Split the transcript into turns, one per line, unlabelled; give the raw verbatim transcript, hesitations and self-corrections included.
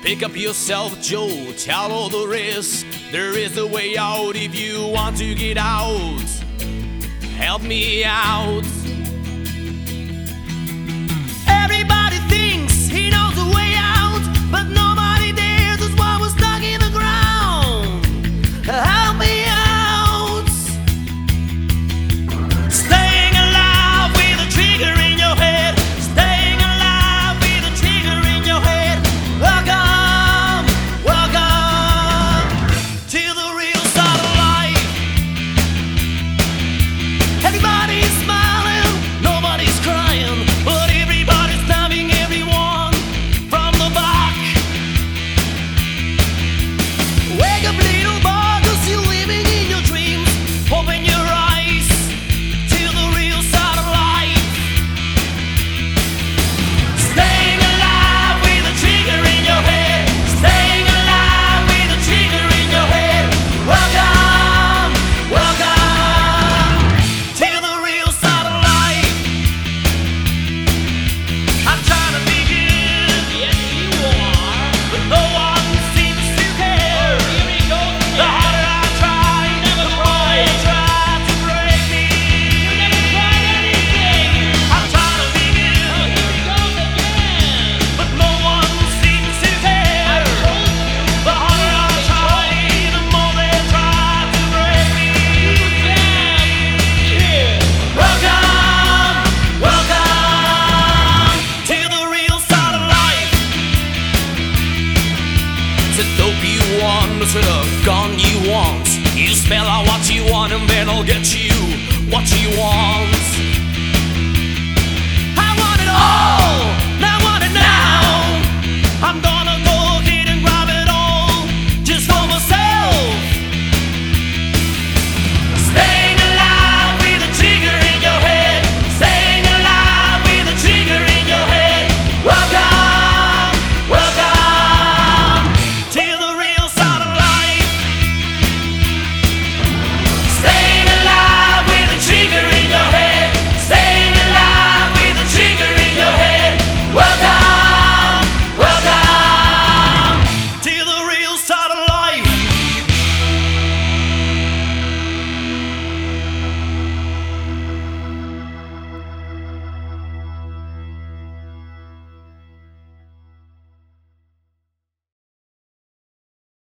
Pick up yourself, Joe, tell all the rest. There is a way out if you want to get out. Help me out. Everybody thinks he knows the way out, but nobody dares, that's why we're stuck in the ground. Help me out. Staying alive with a trigger in your head. Staying alive with a trigger in your head. Welcome, welcome to the real side of life. Everybody's smiling, nobody's crying, but everybody's stabbing everyone from the back. Wake up, little boy, 'cause you're living in your dreams. Open your eyes to the real side of life. Staying alive with a trigger in your head. Staying alive with a trigger in your head. Welcome, welcome to the real side of life. I'm trying to be good, yes you are, but no one seems to care. The harder I try, the more they try to break me. You never tried anything. I'm trying to be good, but no one seems to care. The harder I try, the more they try to break me. Welcome, welcome to the real side of life. It's a dope you want, it's a gun you want. You spell out what you want and then I'll get you what you want. I want it all.